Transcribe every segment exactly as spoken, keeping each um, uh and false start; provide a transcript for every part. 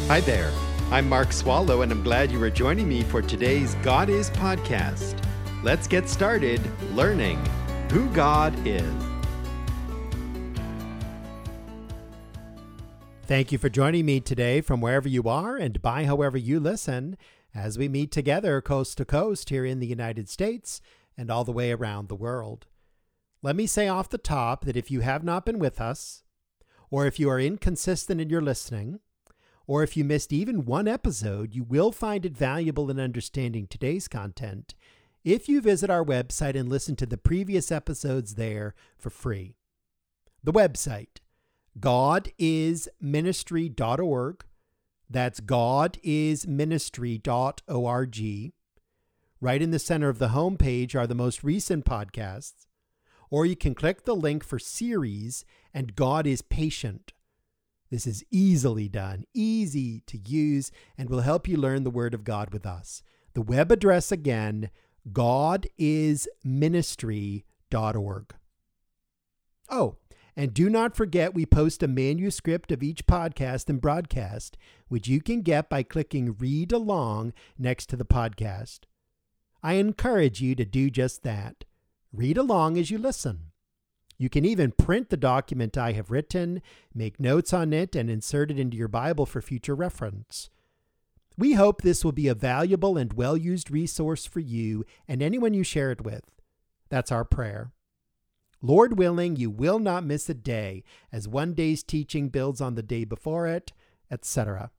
Hi there. I'm Mark Swallow, and I'm glad you are joining me for today's God Is podcast. Let's get started learning who God is. Thank you for joining me today from wherever you are and by however you listen as we meet together coast to coast here in the United States and all the way around the world. Let me say off the top that if you have not been with us, or if you are inconsistent in your listening, or if you missed even one episode, you will find it valuable in understanding today's content if you visit our website and listen to the previous episodes there for free. The website, god is ministry dot org. That's god is ministry dot org. Right in the center of the homepage are the most recent podcasts, or you can click the link for series and God is Patient. This is easily done, easy to use, and will help you learn the Word of God with us. The web address again, god is ministry dot org. Oh, and do not forget we post a manuscript of each podcast and broadcast, which you can get by clicking Read Along next to the podcast. I encourage you to do just that. Read along as you listen. You can even print the document I have written, make notes on it, and insert it into your Bible for future reference. We hope this will be a valuable and well-used resource for you and anyone you share it with. That's our prayer. Lord willing, you will not miss a day as one day's teaching builds on the day before it, et cetera.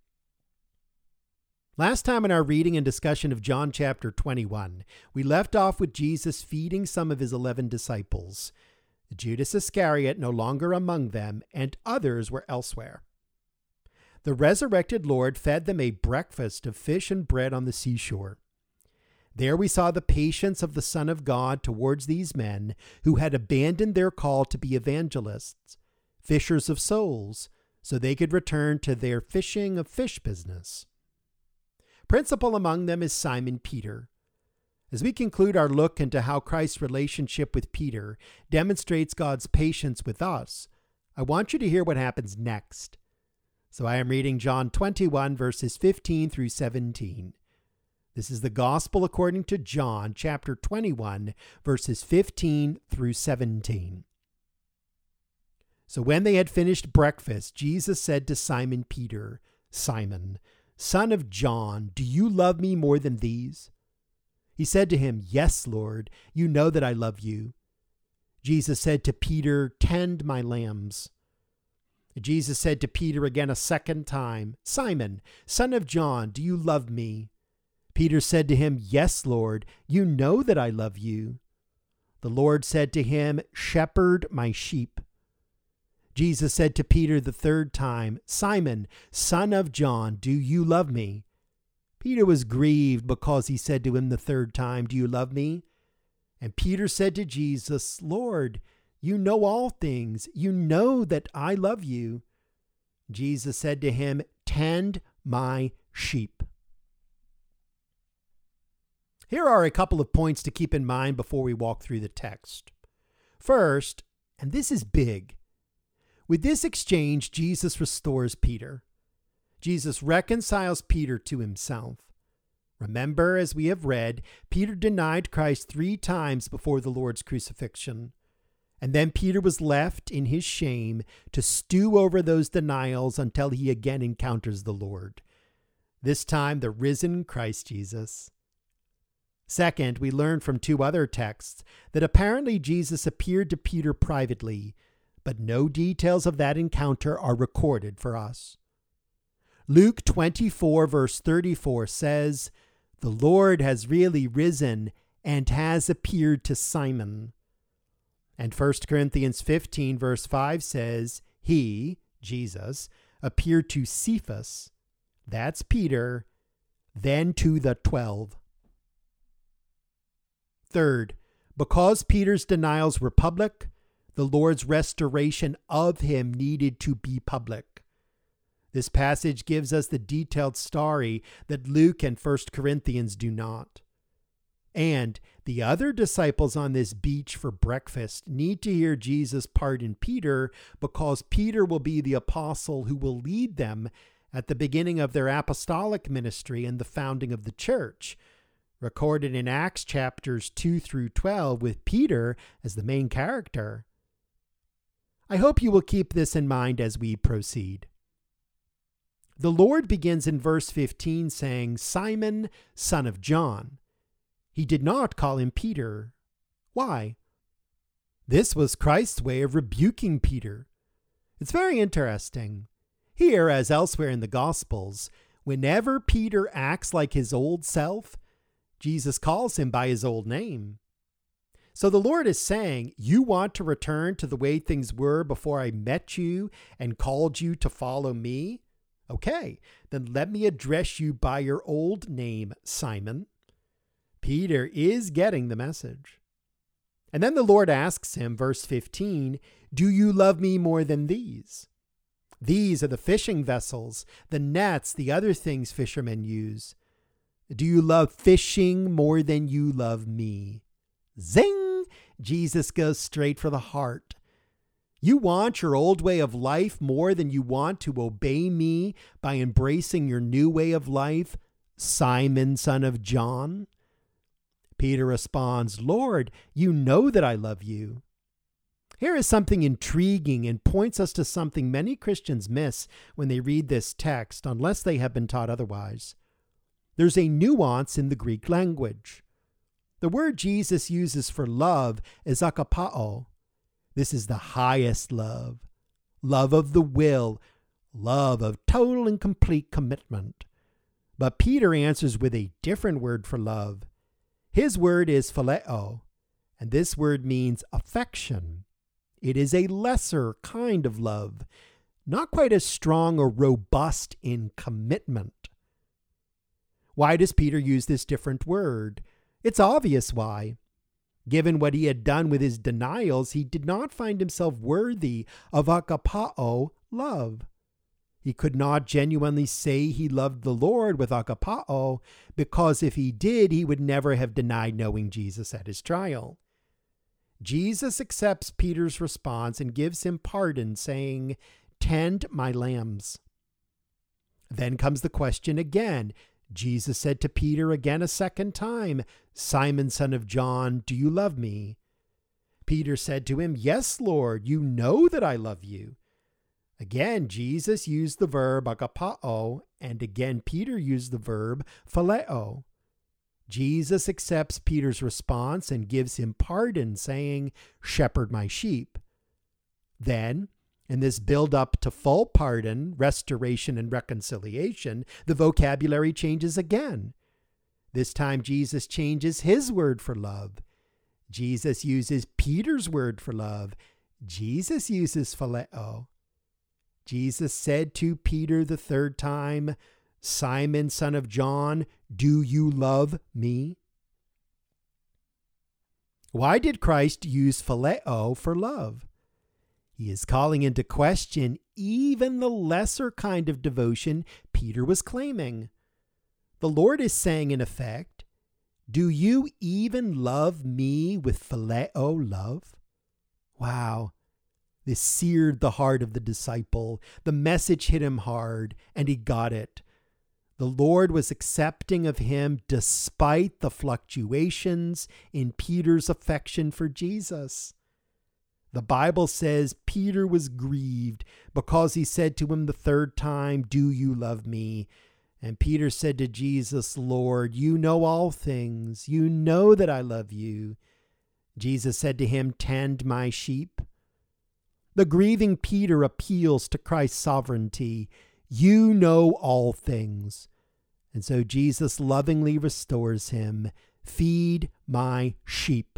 Last time in our reading and discussion of John chapter twenty-one, we left off with Jesus feeding some of his eleven disciples. Judas Iscariot no longer among them, and others were elsewhere. The resurrected Lord fed them a breakfast of fish and bread on the seashore. There we saw the patience of the Son of God towards these men who had abandoned their call to be evangelists, fishers of souls, so they could return to their fishing of fish business. Principal among them is Simon Peter. As we conclude our look into how Christ's relationship with Peter demonstrates God's patience with us, I want you to hear what happens next. So I am reading John twenty-one, verses fifteen through seventeen. This is the Gospel according to John, chapter twenty-one, verses fifteen through seventeen. So when they had finished breakfast, Jesus said to Simon Peter, "Simon, son of John, do you love me more than these?" He said to him, "Yes, Lord, you know that I love you." Jesus said to Peter, "Tend my lambs." Jesus said to Peter again a second time, "Simon, son of John, do you love me?" Peter said to him, "Yes, Lord, you know that I love you." The Lord said to him, "Shepherd my sheep." Jesus said to Peter the third time, "Simon, son of John, do you love me?" Peter was grieved because he said to him the third time, "Do you love me?" And Peter said to Jesus, "Lord, you know all things. You know that I love you." Jesus said to him, "Tend my sheep." Here are a couple of points to keep in mind before we walk through the text. First, and this is big, with this exchange, Jesus restores Peter. Jesus reconciles Peter to himself. Remember, as we have read, Peter denied Christ three times before the Lord's crucifixion. And then Peter was left in his shame to stew over those denials until he again encounters the Lord. This time, the risen Christ Jesus. Second, we learn from two other texts that apparently Jesus appeared to Peter privately, but no details of that encounter are recorded for us. Luke twenty-four, verse thirty-four says, "The Lord has really risen and has appeared to Simon." And First Corinthians fifteen, verse five says, "He," Jesus, "appeared to Cephas," that's Peter, "then to the twelve." Third, because Peter's denials were public, the Lord's restoration of him needed to be public. This passage gives us the detailed story that Luke and First Corinthians do not. And the other disciples on this beach for breakfast need to hear Jesus pardon Peter because Peter will be the apostle who will lead them at the beginning of their apostolic ministry and the founding of the church, recorded in Acts chapters two through twelve with Peter as the main character. I hope you will keep this in mind as we proceed. The Lord begins in verse fifteen saying, "Simon, son of John." He did not call him Peter. Why? This was Christ's way of rebuking Peter. It's very interesting. Here, as elsewhere in the Gospels, whenever Peter acts like his old self, Jesus calls him by his old name. So the Lord is saying, you want to return to the way things were before I met you and called you to follow me? Okay, then let me address you by your old name, Simon. Peter is getting the message. And then the Lord asks him, verse fifteen, "Do you love me more than these?" These are the fishing vessels, the nets, the other things fishermen use. Do you love fishing more than you love me? Zing! Jesus goes straight for the heart. You want your old way of life more than you want to obey me by embracing your new way of life, Simon, son of John? Peter responds, "Lord, you know that I love you." Here is something intriguing and points us to something many Christians miss when they read this text, unless they have been taught otherwise. There's a nuance in the Greek language. The word Jesus uses for love is agapao. This is the highest love, love of the will, love of total and complete commitment. But Peter answers with a different word for love. His word is phileo, and this word means affection. It is a lesser kind of love, not quite as strong or robust in commitment. Why does Peter use this different word? It's obvious why. Given what he had done with his denials, he did not find himself worthy of agapao love. He could not genuinely say he loved the Lord with agapao, because if he did, he would never have denied knowing Jesus at his trial. Jesus accepts Peter's response and gives him pardon, saying, "Tend my lambs." Then comes the question again. Jesus said to Peter again a second time, "Simon, son of John, do you love me?" Peter said to him, "Yes, Lord, you know that I love you." Again, Jesus used the verb agapao, and again Peter used the verb phileo. Jesus accepts Peter's response and gives him pardon, saying, "Shepherd my sheep." Then, in this build-up to full pardon, restoration, and reconciliation, the vocabulary changes again. This time, Jesus changes his word for love. Jesus uses Peter's word for love. Jesus uses phileo. Jesus said to Peter the third time, "Simon, son of John, do you love me?" Why did Christ use phileo for love? He is calling into question even the lesser kind of devotion Peter was claiming. The Lord is saying, in effect, do you even love me with phileo love? Wow. This seared the heart of the disciple. The message hit him hard, and he got it. The Lord was accepting of him despite the fluctuations in Peter's affection for Jesus. The Bible says Peter was grieved because he said to him the third time, "Do you love me?" And Peter said to Jesus, "Lord, you know all things. You know that I love you." Jesus said to him, "Tend my sheep." The grieving Peter appeals to Christ's sovereignty. You know all things. And so Jesus lovingly restores him. Feed my sheep.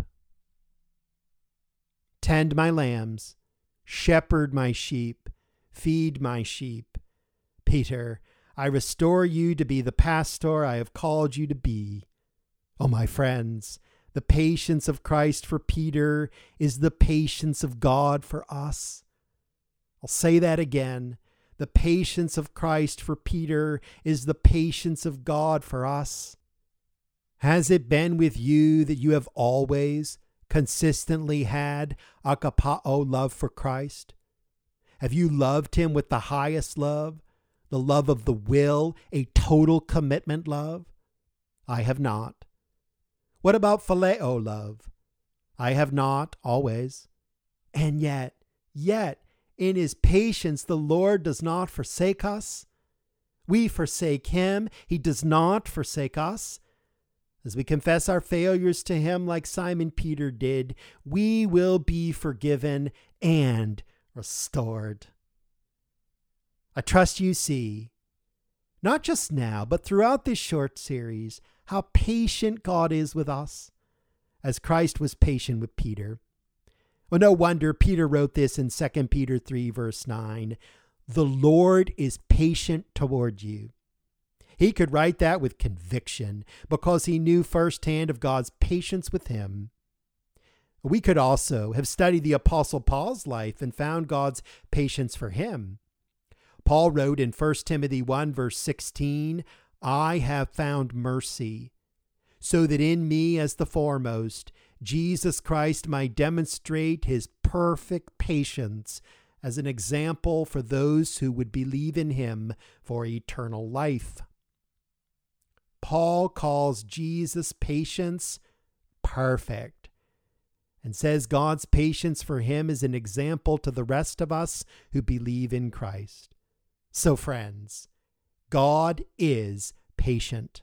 Tend my lambs. Shepherd my sheep. Feed my sheep. Peter, I restore you to be the pastor I have called you to be. Oh, my friends, the patience of Christ for Peter is the patience of God for us. I'll say that again. The patience of Christ for Peter is the patience of God for us. Has it been with you that you have always, consistently had agapao love for Christ? Have you loved him with the highest love, the love of the will, a total commitment love? I have not. What about phileo love? I have not always. And yet, yet, in his patience, the Lord does not forsake us. We forsake him. He does not forsake us. As we confess our failures to him like Simon Peter did, we will be forgiven and restored. I trust you see, not just now, but throughout this short series, how patient God is with us, as Christ was patient with Peter. Well, no wonder Peter wrote this in Second Peter three, verse nine. The Lord is patient toward you. He could write that with conviction because he knew firsthand of God's patience with him. We could also have studied the Apostle Paul's life and found God's patience for him. Paul wrote in First Timothy one, verse sixteen, I have found mercy, so that in me as the foremost, Jesus Christ might demonstrate his perfect patience as an example for those who would believe in him for eternal life. Paul calls Jesus' patience perfect and says God's patience for him is an example to the rest of us who believe in Christ. So friends, God is patient.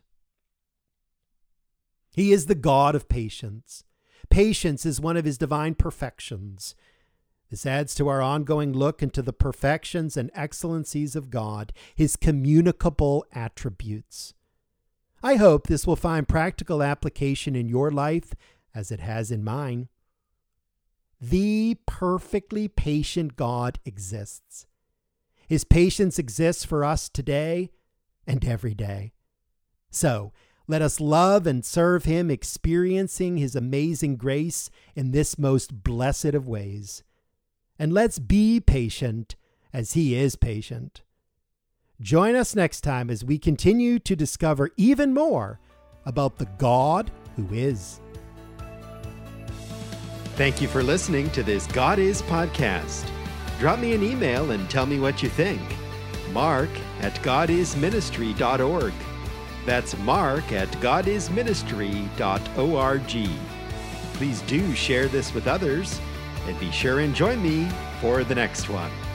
He is the God of patience. Patience is one of his divine perfections. This adds to our ongoing look into the perfections and excellencies of God, his communicable attributes. I hope this will find practical application in your life as it has in mine. The perfectly patient God exists. His patience exists for us today and every day. So, let us love and serve him, experiencing his amazing grace in this most blessed of ways. And let's be patient as he is patient. Join us next time as we continue to discover even more about the God who is. Thank you for listening to this God Is podcast. Drop me an email and tell me what you think. Mark at god is ministry dot org. That's Mark at god is ministry dot org. Please do share this with others, and be sure and join me for the next one.